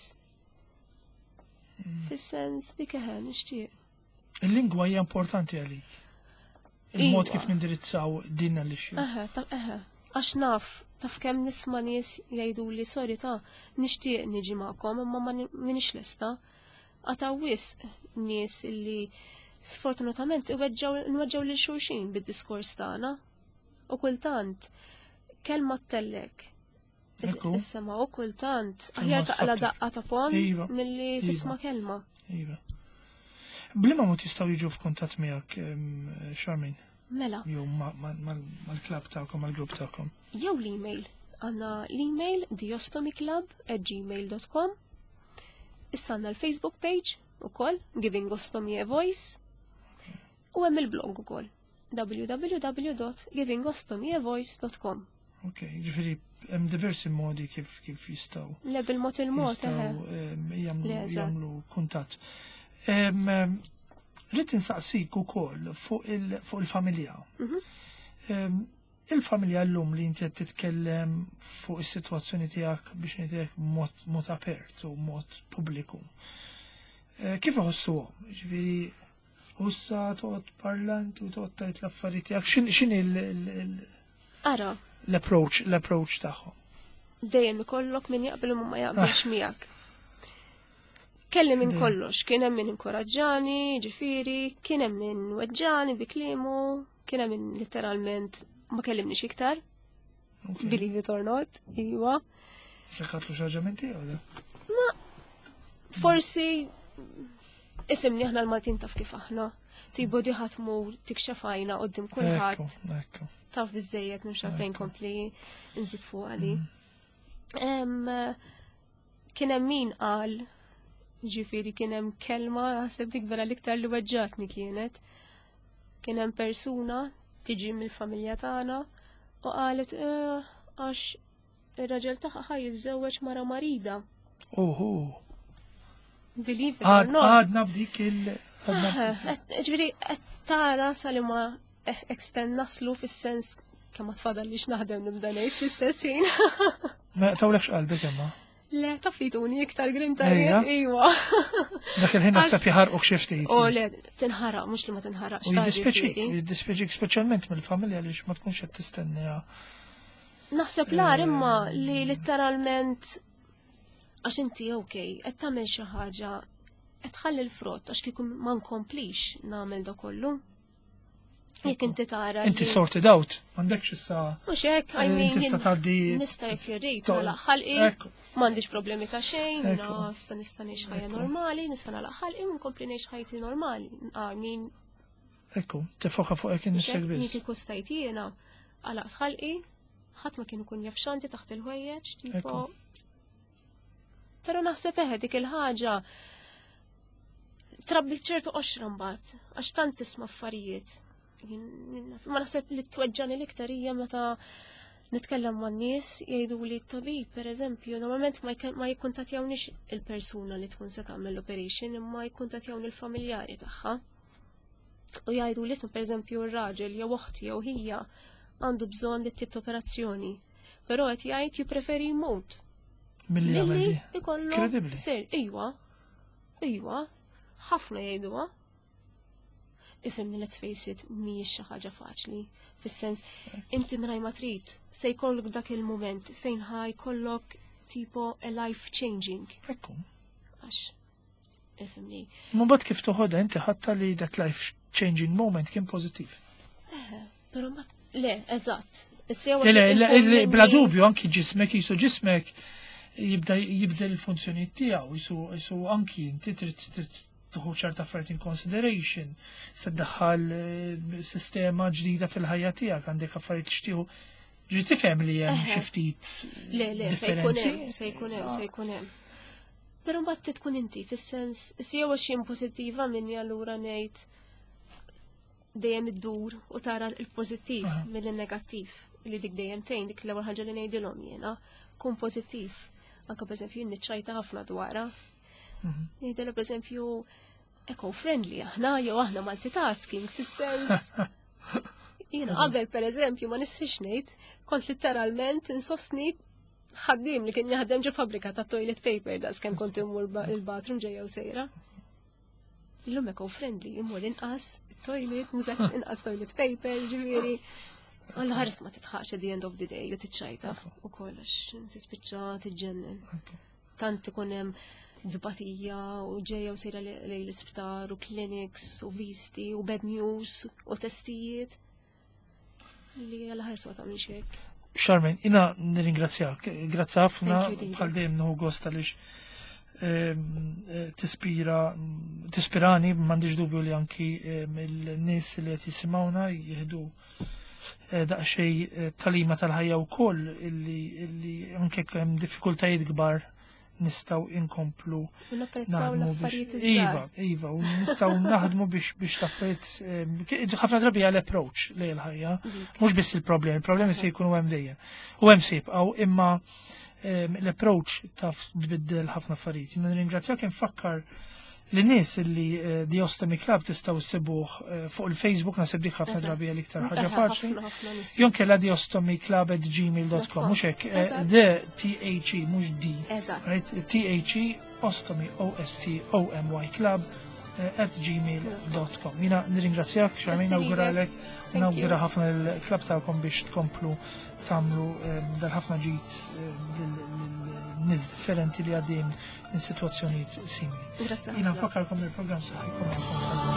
Fis-sens dik eħe nixtieq. Il-lingwa hija importanti għalik. Il-mod kif nindirizzaw din l-ixju. Eħe, eħe. Għax naf, taf kemm nisma' nies jgħiduli sorry ta' nixtieq niġi magħkom imma ma minix lesta. Għataw wisq nies illi sfortunatament nweġġaw lil xulxin bid-diskors tagħna. U kultant kelma tellek. Issema u kultant aħjar taqla daqqa ta' pom milli tisma' kelma. Iva. Blima mod jistgħu jiġu f'kuntatt miegħek Charmaine? Mela. Jew mal-klab tagħkom, mal-grupp tagħkom. Jew l-email. Għandna l-email diostomyclub at gmail dot com. Issa għandna l-Facebook page ukoll Giving Ostomy a Voice. U hemm il-blog ukoll w w w dot giving ostomy a voice dot com. Ok, ġifieri hemm diversi modi kif kif jistgħu. Le bil-mod il-mod jagħmlu kuntatt. Rrid insaqsik ukoll fuq il-familja. Il-familja llum li inti qed titkellem fuq is-sitwazzjoni tiegħek biex ngħidlek mod apert u mod pubbliku. Kif iħossuhom? Ġifieri Ussa toqgħod parlant u toqgħod tajt l-affarijiet tiegħek. X'inhi l-approach l-approach tagħhom? Dejjem ikollok min jaqbel u ma jaqbilx miegħek. Kelli minn kollox, kien hemm min inkoraġġani, ġifieri, kien hemm min weġġani bi kliemu, kien hemm min litteralment ma kellimniex iktar. Believe it or not, iwa. Seħħatlu xi ħaġa minn tiegħu? Ma forsi ifimni aħna l-Maltin taf kif aħna. Tibu diħat mur tikxafajna qoddim kulħadd. Taf biżejjed mhux fejn kompli nżid fuq għali. Kien hemm min qal, ġifieri kien hemm kelma ħaseb dik vera l-iktar li weġġatni kienet. Kien hemm persuna tiġi mill-familja tagħna u qalet għax ir-raġel tagħha ħaj jiżżewweġ mara marida. Uhu. Believe it or not. Għadna b'dik il- Ġviri, tara salima extend naslu fis-sens kemm ma tfadallix naħdem nibda ngħid fl-istess ħin. Ma tawlekx qalbek imma. Le, tafituni iktar grinta iwa. Dak il-ħin naħseb jaħarquk xi ftit. O le, tinħaraq mhux li ma tinħaraqx. U jiddispjaċik, jiddispjaċik speċjalment mill-familja li ma tkunx qed tistenniha. Naħseb lar imma li litteralment għax inti okej, qed tagħmel xi ħaġa, qed tħalli l-frott għax kieku ma nkomplix nagħmel da kollu. Jekk inti tara. Inti sorted out, m'għandekx issa. Mhux hekk, I mean. Tista' tgħaddi. Nista' jekk irrid nagħlaq ħalqi, m'għandix problemi ta' xejn, issa nista' ngħix ħajja normali, nista' nagħlaq ħalqi u nkompli ngħix ħajti normali. I mean. Ekku, tifoka fuq hekk innifsek biss. Jekk ikku stajt jiena, għalaq sħalqi, ħadd ma kien ikun jaf x'għandi taħt il-ħwejjeġ, tipo. Però naħseb eħe dik il-ħaġa trabbi ċertu qoxra mbagħad, għax tant tisma' affarijiet. Ma naħseb li tweġġani l-iktar hija meta nitkellem man nies jgħidu li t-tabib, pereżempju, normalment ma jikkuntattjawnix il-persuna li tkun se tagħmel l-operation, imma jikkuntattjawni l-familjari tagħha. U jgħidu li isma' pereżempju r-raġel jew oħti jew hija għandu bżonn li tip ta' operazzjoni. Però qed jgħid jippreferi jmut. Milli jagħmel ikollu kredibbli. Sir, ijwa, ijwa, ħafna jgħiduha. Ifhimni let's face it, mhijiex xi ħaġa faċli. Fis-sens, inti mingħajr ma trid se jkollok dak il-mument fejn ħaj kollok tipo a life changing. Ekku. Għax, ifhimni. Mbagħad kif toħodha inti ħatta li that life changing moment kien pożittiv. Eh, però ma le, eżatt. Bla dubju anki ġismek jisu ġismek jibda jibda l-funzjonijiet tiegħu jisu anki inti trid tuħu ċerta affarijiet in consideration, se ddaħħal sistema ġdida fil-ħajja tiegħek, għandek affarijiet tixtieħu. Ġri tifhem li hemm xi ftit Le, le, se jkun hemm, se jkun hemm, se jkun hemm. Però mbagħad tkun inti fis-sens, isjew xi pożittiva minni allura ngħid dejjem iddur u tara l-pożittiv mill-negattiv li dik dejjem tgħin dik l-ewwel ħaġa li ngħidilhom jiena kun pożittiv. Anke pereżempju niċċajta ħafna dwarha. Jgħidilha pereżempju eco-friendly aħna jew aħna multitasking fis-sens. Jiena qabel pereżempju ma nisfix ngħid kont litteralment insostni ħaddiem li kien jaħdem ġo fabbrika ta' toilet paper das kemm kont immur il-bathroom ġejja u sejra. Illum eco-friendly immur inqas toilet, mużat inqas toilet paper, ġifieri. Għalla ħares ma titħax at the end of the day u tiċċajta u kollox tispiċċa tiġġennen. Tant ikun hemm dbatija u ġejja u sejra lejn l-isptar u clinics u visti u bad news u testijiet li għalla ħares ma tagħmilx hekk. Charmaine, ina nirringrazzjak, grazzi ħafna bħal dejjem nieħu gost għaliex tispira tispirani m'għandix dubju li anki il-nies li qed jisimgħuna jieħdu daqsxejn talima tal-ħajja wkoll illi anke hemm diffikultajiet kbar nistgħu inkomplu naħdmu biex iva, iva, u nistgħu naħdmu biex biex l-affarijiet ħafna drabi għal approach lejn il-ħajja, mhux biss il-problemi, il-problemi se jkunu hemm dejjem. U hemm sibqgħu imma l-approach taf tbiddel ħafna affarijiet. Nirringrazzjak infakkar li nies li The Ostomy Club tistgħu ssibuh fuq il-Facebook nasib dik ħafna drabi l-iktar ħaġa faċli. Jon kella the ostomy club at gmail dot com mhux hekk the T H E mhux D. Right? T H E Ostomy O S T O M Y Club at gmail dot com. Jina nirringrazzjak, Charmaine, nawguralek, nawgura ħafna l-klab tagħkom biex tkomplu tagħmlu dal-ħafna ġid nies differenti li għaddejn in situazzjonijiet simili. Grazie. Jina nfakkarkom il-programm saħħi.